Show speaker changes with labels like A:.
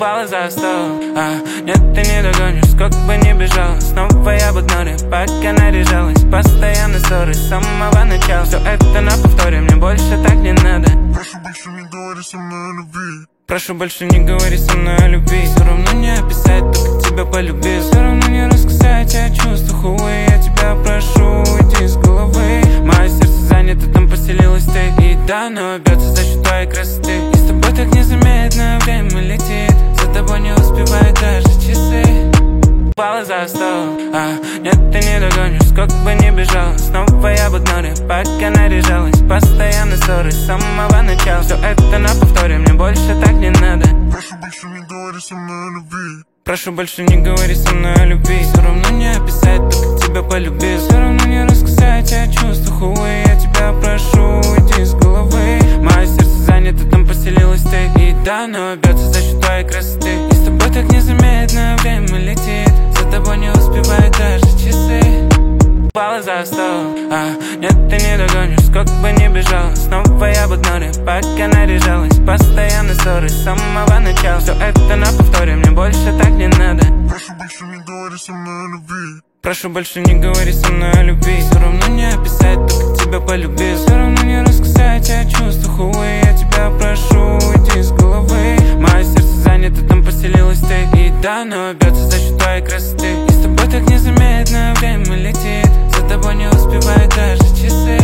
A: Упала за стол, нет, ты не догонишь, сколько бы ни бежал. Снова я в игноре, пока наряжалась. Постоянно ссоры с самого начала. Все это на повторе, мне больше так не надо.
B: Прошу, больше не говори со мной о любви.
A: Прошу, больше не говори со мной о любви. Все равно не описать то, как тебя полюбил. Все равно не рассказать о чувствах, увы. Я тебя прошу, уйди с головы. Мое сердце занято, там поселилась ты. И да, но бьется за счет твоей красоты. И с тобой так незаметно время летит. За тобой не успевают даже часы. Упала за стол, нет, ты не догонишь, сколько бы ни бежал. Снова я в игноре, пока наряжалась. Постоянно ссоры с самого начала. Все это на повторе, мне больше так не надо.
B: Прошу, больше не говори со мной о любви.
A: Прошу, больше не говори со мной о любви. Все равно не описать то, как тебя полюбил. Все равно не рассказать о чувствах, увы. Я тебя прошу, уйди с головы. Мое сердце занято, там поселилась ты. И да, но бьется за счет твоей красоты. И с тобой так незаметно время летит. За тобой не успевают даже часы. Упала за стол, нет, ты не догонишь, сколько бы ни бежал. Снова я в игноре, пока наряжалась. Постоянно ссоры с самого начала. Все это на повторе, мне больше так не надо.
B: Прошу, больше не говори со мной о любви.
A: Прошу, больше не говори со мной о любви. Все равно не описать то, как тебя полюбил. Все равно не рассказать о чувствах, увы. Я тебя прошу, уйди с головы. Мое сердце занято, там поселилась ты. И да, но бьется за счет твоей красоты. И с тобой так незаметно время летит. За тобой не успевают даже часы.